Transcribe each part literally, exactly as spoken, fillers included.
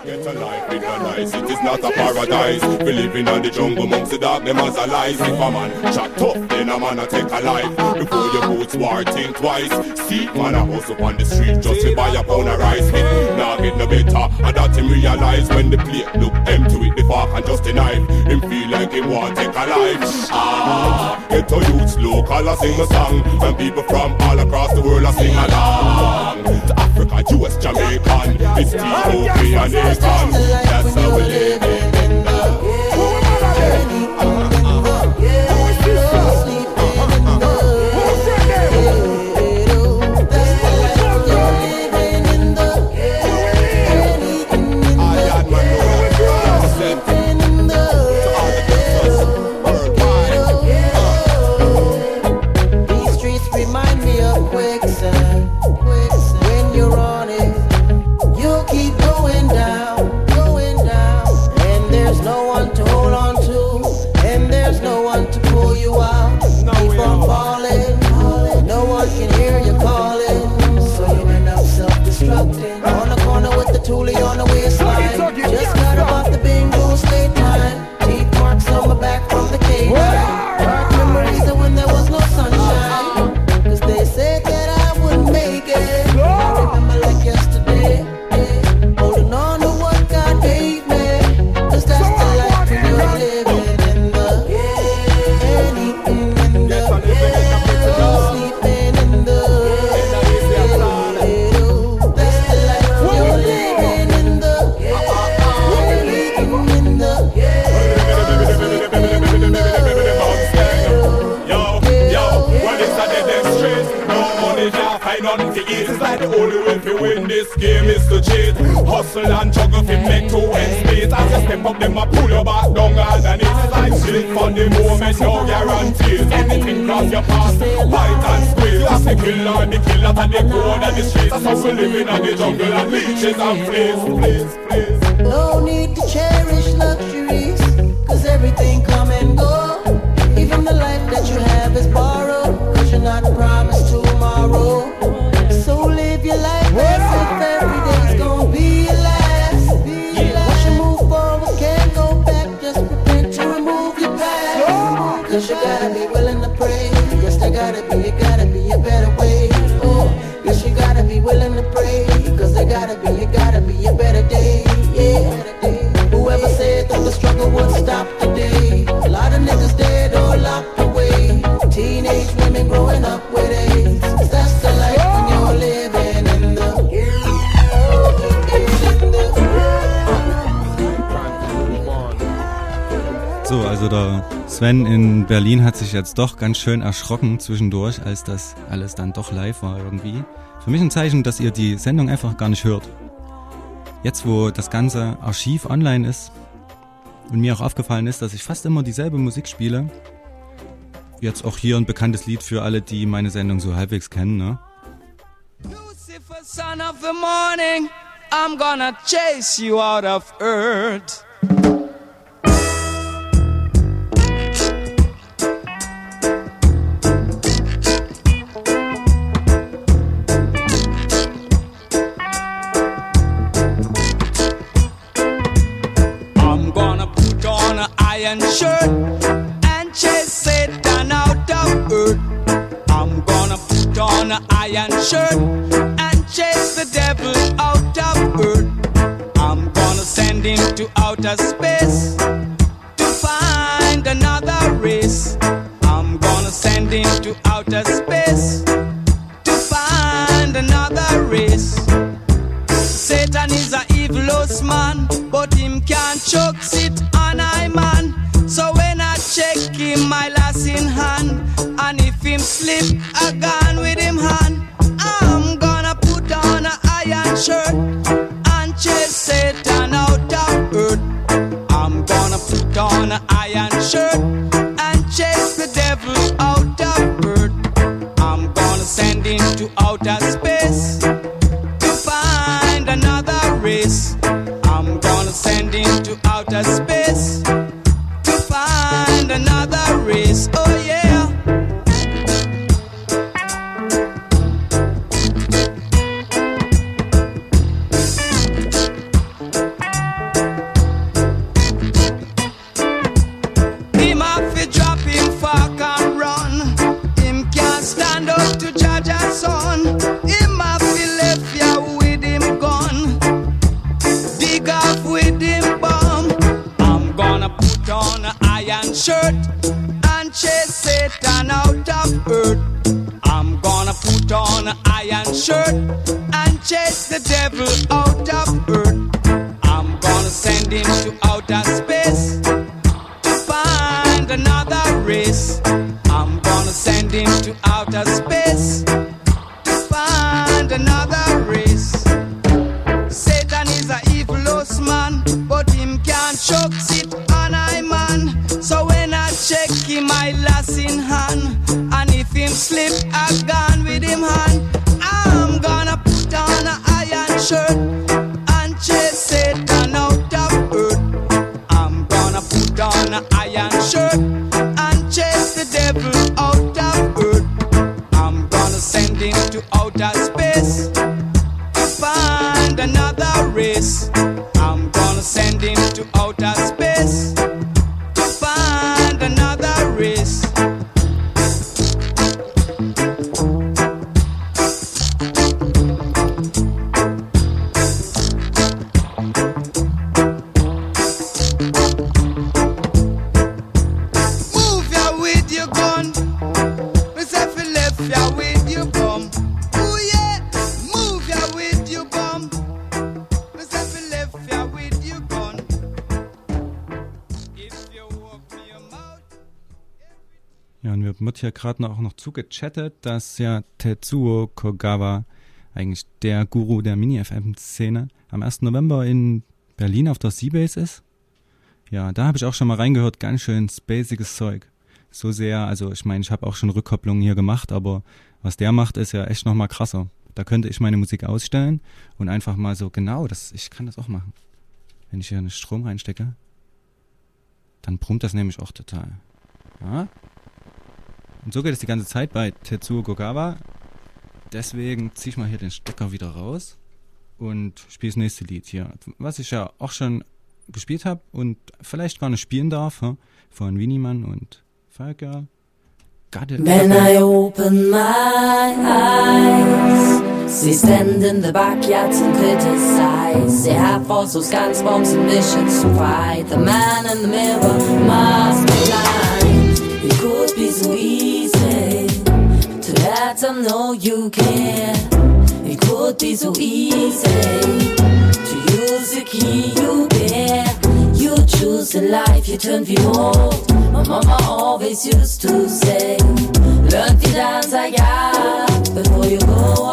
Get a life in a nice, it is not a paradise. We living on the jungle amongst the dark, them as a lies. If a man chat tough, then a man a take a life. Before you boots war, think twice. See, man a hustle on the street just to buy a pound of rice. Hit, nah get no better, and that him realize when the plate look empty with the fork and just a knife. Him feel like him want take a life. Ah, get a youths local a sing a song, and people from all across the world a sing along. To Africa, U S, Jamaican, it's T O P and Akon. That's how we live in the Toolie on the waistline. Just got about the bingo state time. Teeth marks on my back from the K nine. Dark memories of when there was no sunshine. Cause they said that I wouldn't make it. I remember like yesterday, holding on to what God gave me. Cause that's the life when you're living in the anything in the sleeping in the that's the life when you're living. It's like the only way to win this game is to cheat. Hustle and juggle to make two ends meet. As you step up, them a pull your back down underneath. It's like shit for the moment, no guarantees. Anything cross your path, fight and squeeze. You have to kill or the killer and the code and the streets. That's how we living in the jungle and leeches and fleas, fleas, fleas. No need to cherish luxuries, cause everything come and go. Even the life that you have is borrowed, cause you're not promised tomorrow. So live your life as if every day's gonna be your last. Once you move forward, can't go back. Just prepare to remove your past. Cause you gotta be willing to pray. Yes, there gotta be, it gotta be a better way. Oh, yes, you gotta be willing to pray. Cause there gotta be, it gotta be a better day. Yeah. Whoever said that the struggle would stop today. A lot of niggas dead or locked away. Teenage women growing up with AIDS. That's the life when you're living in the. So, also der Sven in Berlin hat sich jetzt doch ganz schön erschrocken zwischendurch, als das alles dann doch live war irgendwie. Für mich ein Zeichen, dass ihr die Sendung einfach gar nicht hört. Jetzt, wo das ganze Archiv online ist und mir auch aufgefallen ist, dass ich fast immer dieselbe Musik spiele. Jetzt auch hier ein bekanntes Lied für alle, die meine Sendung so halbwegs kennen, ne? Lucifer, son of the morning, I'm gonna chase you out of earth. I'm gonna put on an iron shirt and chase Satan out of earth. I'm gonna put on an iron shirt and chase the devil out of earth. I'm gonna send him to outer space to find another race. I'm gonna send him to outer space to find another race. Satan is a evilous man, but him can't choke sit on I man. So when I check him, my lass in hand, and if him slip, I gone with him hand. I'm gonna put on an iron shirt and chase Satan out of earth. I'm gonna put on an iron shirt and chase the devil out of earth. I'm gonna send him to outer space to find another race. I'm gonna send him to outer space to find another race. Oh yeah. iron shirt and chase the devil out of earth. I'm gonna send him to outer space to find another race. I'm gonna send him to outer space to find another race. Satan is a evil host man, but him can't choke it on I man. So when I check him, I lost in hand, and if him slip, I gone with him hand. I'm gonna put on an iron shirt and chase Satan out of earth. I'm gonna put on an iron shirt and chase the devil out of earth. I'm gonna send him to outer space to find another race. I'm gonna send him to outer space to find another race. Move ya with your gun, myself left ya with your bum. Ooh yeah, move ya with your bum, myself left ya with your gun. If you walk me your mouth. Ja, und mir wird hier gerade auch noch zugechattet, dass ja Tetsuo Kogawa, eigentlich der Guru der Mini-F M-Szene, am ersten November in Berlin auf der Seabase ist. Ja, da habe ich auch schon mal reingehört, ganz schön spaciges Zeug. So sehr, also ich meine, ich habe auch schon Rückkopplungen hier gemacht, aber was der macht, ist ja echt nochmal krasser. Da könnte ich meine Musik ausstellen und einfach mal so, genau, das, ich kann das auch machen. Wenn ich hier einen Strom reinstecke, dann brummt das nämlich auch total. Ja? Und so geht es die ganze Zeit bei Tetsuo Kogawa. Deswegen ziehe ich mal hier den Stecker wieder raus und spiele das nächste Lied hier. Was ich ja auch schon gespielt habe und vielleicht gar nicht spielen darf, ja? Von Winiman und Falker. When I open my eyes, sie stand in the backyards and criticize. They have also guns, bombs and missions to fight. The man in the mirror must be blind. It could be so easy to let them know you care. It could be so easy to use the key you bear. You choose a life, you turn wie old. My mama always used to say, learn to dance like that before you go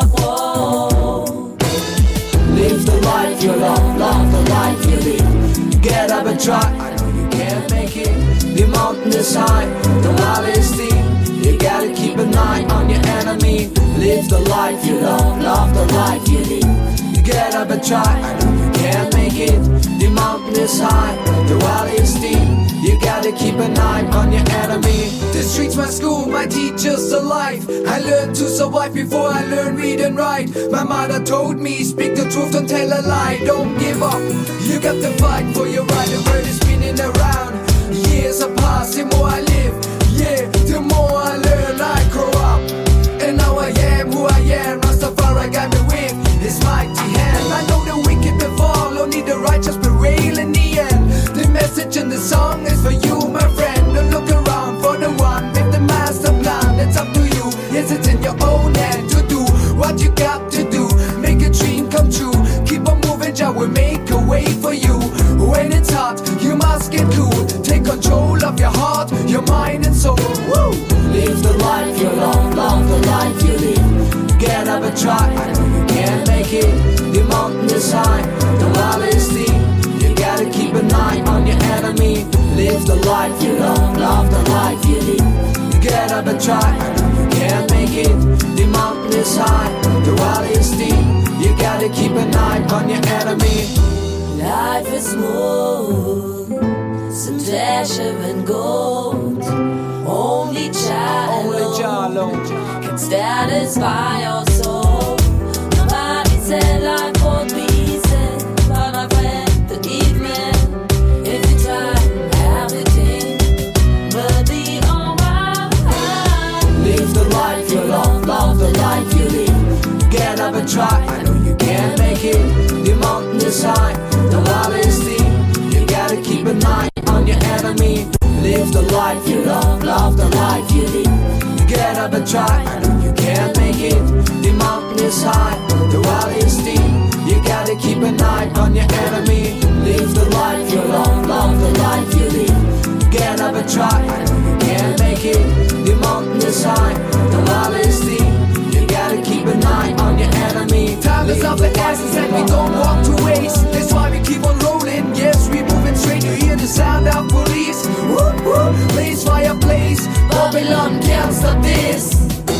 abroad. Live the life you love, love the life you live. Get up and try, I know you can't make it. The mountain is high, the valley is steep. You gotta keep an eye on your enemy. Live the life you love, love the life you live. Get up and try, I know you can't make it. The mountain is high, the valley is steep. You gotta keep an eye on your enemy. The streets, my school, my teachers alive. I learned to survive before I learned read and write. My mother told me, speak the truth, don't tell a lie. Don't give up, you got to fight for your right. The world is spinning around. Years are passing, the more I live, yeah, the more I learn. I grow up, and now I am who I am. Rastafari got me with his mighty hand. I know the wicked will fall, only the righteous prevail in the end. The message in the song is for you, my friend. Don't look around for the one with the master plan. It's up to you, yes, it's in your own hand to do what you got to do. Make a dream come true, keep on moving, Jah will make a way for you. When it's hot, you must get cool. Take control of your heart, your mind and soul. Woo! Live the life you love, love the life you live. Get up and try, I know you can't make it. The mountain is high, the valley is steep. You gotta keep an eye on your enemy. Live the life you love, love the life you live. Get up and try, I know you can't make it. The mountain is high, the valley is steep. You gotta keep an eye on your enemy. Life is smooth, some treasure and gold. Only Jah alone can satisfy your soul. Nobody said life won't be easy, but my friend, believe me, if you try, everything will be alright. Live the life you love, love the life you live. Get up and try, I know you can't make it. The mountain is high, the valley is steep. You gotta keep an eye on your enemy. Live the life you love, love the life you live. Get up and try, I know you can't make it. The mountain is high. up the asses and we don't walk to waste. That's why we keep on rolling. Yes, we moving straight. You hear the sound of police. Woo woo, blaze fire blaze. Babylon can't stop this.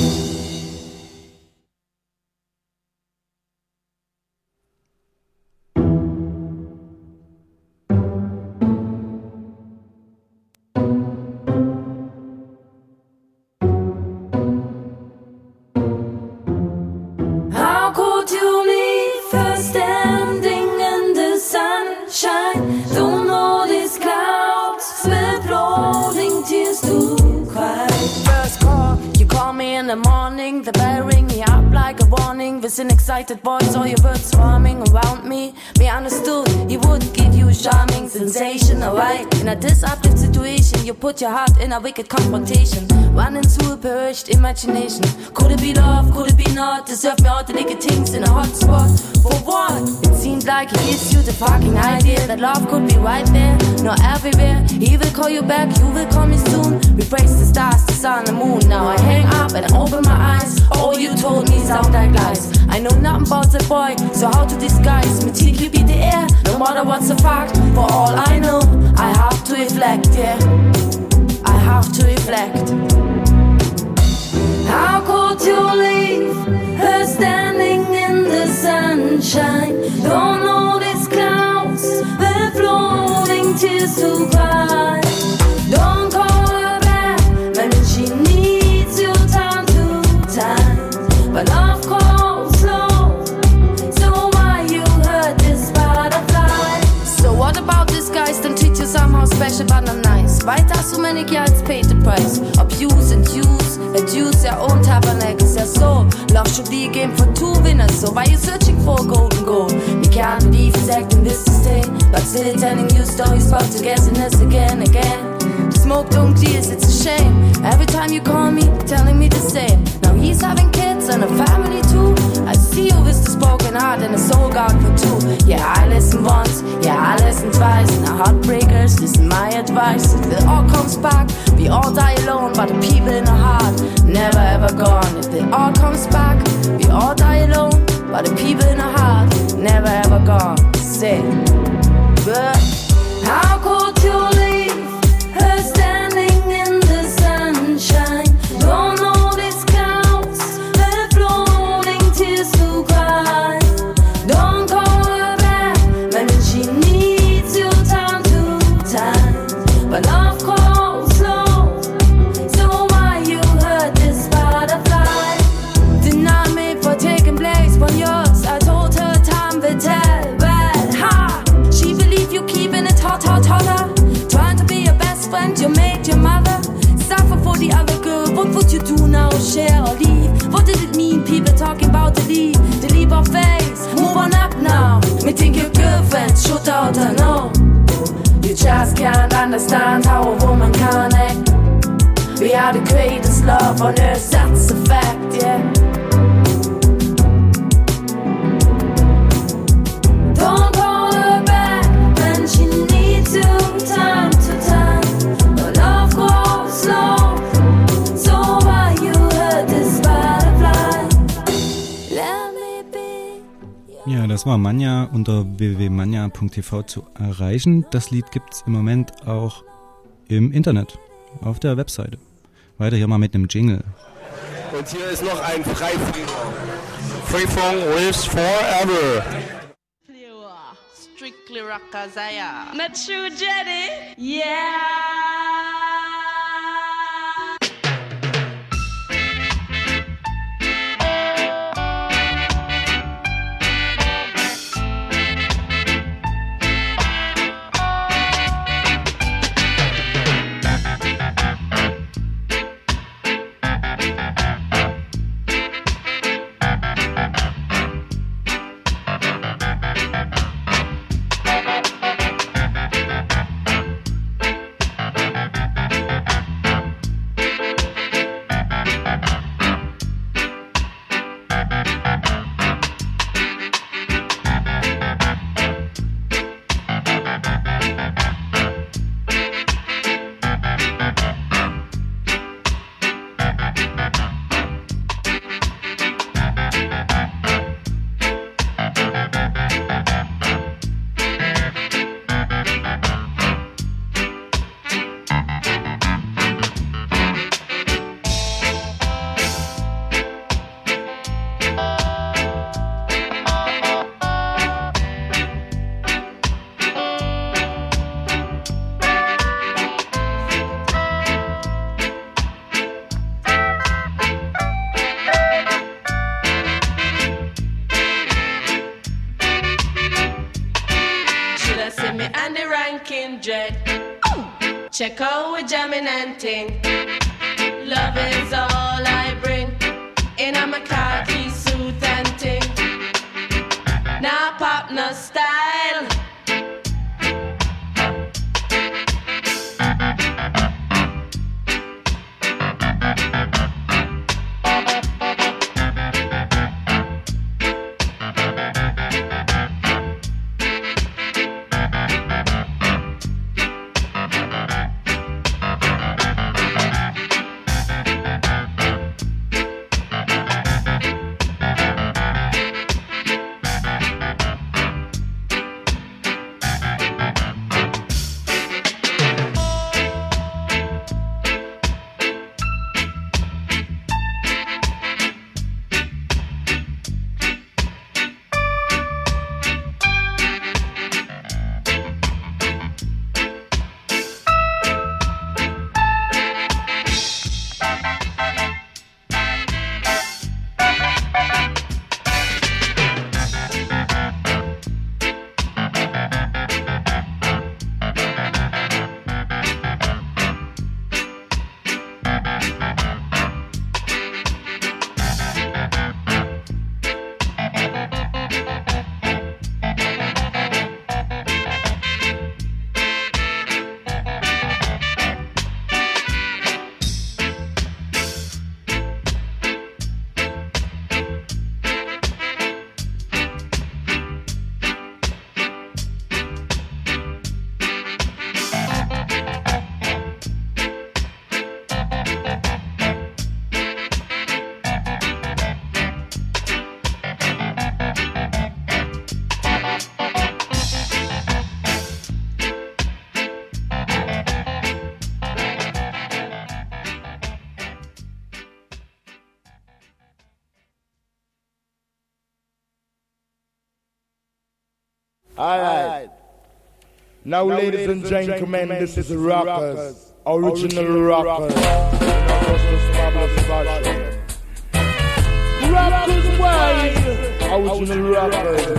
An excited voice, all your birds swarming around me. Me understood, he would give you a charming sensation, alright. In a disruptive situation, you put your heart in a wicked confrontation. Run into a perished imagination. Could it be love, could it be not? Deserve me all the naked things in a hot spot. For what? It seemed like he gives you the fucking idea that love could be right there, not everywhere. He will call you back, you will call me soon. We praise the stars, the sun, the moon. Now I hang up and open my eyes. All you told me sound like lies. I know nothing about that boy, so how to disguise? Me till you beat the air, no matter what's the fact. For all I know, I have to reflect, yeah. I have to reflect. How could you leave her standing in the sunshine? Don't notice clouds, they're floating tears to cry. Don't call her back when she needs you time to time. But love calls slow, so why you hurt this butterfly? So what about this guys? Don't treat you somehow special but not nice. Why does so many guys pay the price? Abuse and use, abuse their own tabernacles. Yeah, so love should be a game for two winners. So why you searching for a golden goal? We can't believe it's acting this disdain, but still telling you stories about togetherness again, again. The smoke don't clears, it's a shame. Every time you call me, telling me the same. Now he's having kids and a family too. I see you with the spoken heart and a soul guard for two. Yeah, I listen once, yeah, I listen twice. Now heartbreakers, listen my advice. If it all comes back, we all die alone, but the people in our heart never ever gone. If it all comes back, we all die alone, but the people in our heart never ever gone. Say, but how could you leave her standing in the sunshine? Don't notice clouds, they're floating tears to cry. Don't call her back when she needs you time to time. But love calls slow, so why you hurt this butterfly? Deny me for taking place when yours. I told her time will tell, but ha, she believe you keeping it hot, hot, hotter. Trying to be your best friend, you made your mother suffer for the other girl. What would you do now, share or leave? What did it mean, people talking about the leap, the leap of faith? Move on up now, me think your girlfriend should out her no. You just can't understand how a woman can act. We are the greatest love on earth, that's a fact, yeah. Don't call her back when she needs you time to time. But love goes slow, so why you hurt this butterfly? Let me be. Ja, das war Manja unter w w w punkt manja punkt t v zu erreichen. Das Lied gibt's im Moment auch im Internet, auf der Webseite. Weiter hier mal mit einem Jingle. Und hier ist noch ein Freifunk. Freifunk lives forever. Strictly Rakazaya. Not true, Jenny? Yeah! feeling dread. Check out with jamming and ting. Love is all I bring. In a khaki suit and ting. Now pop no style. Alright. Now, ladies and gentlemen, this is the Rockers, original Rockers. Rockers wise, original Rockers.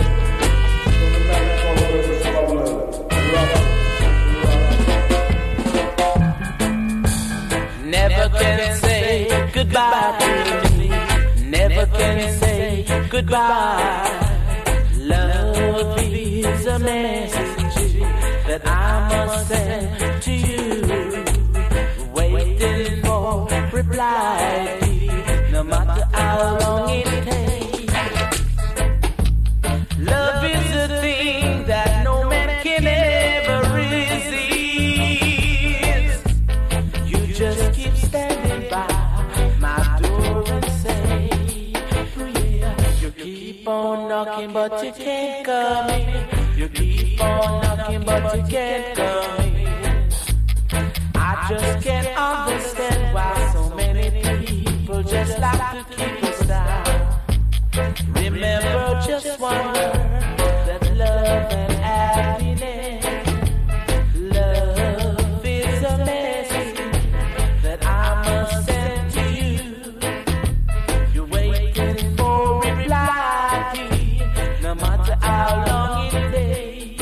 Never can say goodbye to me. Never can say goodbye. Love is a message that I must send to you. Waiting for reply, no matter how long it takes. Love is a thing that no man can ever resist. You just keep standing by my door and say, you keep on knocking, but you can't come in. You keep on knocking, but you can't come in. I just can't understand why so many people just like to keep us down. Remember just one word, that love and happiness. Love is a message that I must send to you. You're waiting for reply, no matter how long it takes.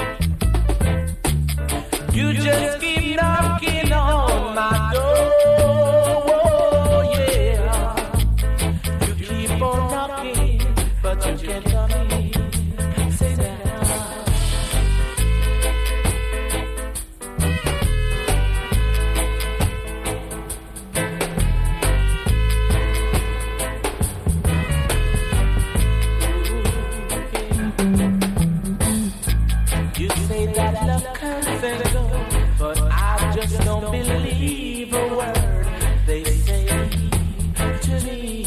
You just keep knocking on my door, oh, yeah. You keep on knocking, but you can't come in. Say that. You say that love comes and goes, but I just don't believe a word they say to me.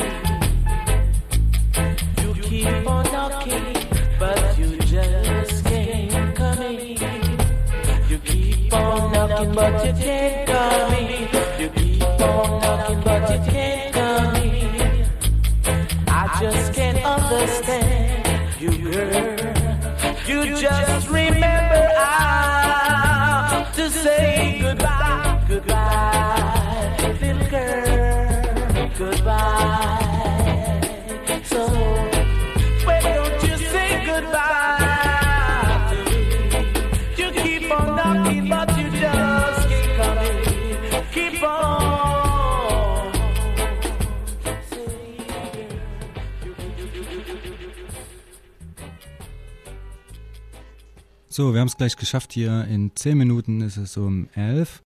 You keep on knocking, but you just can't come in. You keep on knocking, but you can't come in. You keep on knocking, but you can't come in. I just can't understand you, girl. You just remember how to say goodbye, goodbye, little girl, goodbye. So, why don't you say goodbye to me? You keep on knocking, but you So, wir haben es gleich geschafft hier. In zehn Minuten ist es um elf.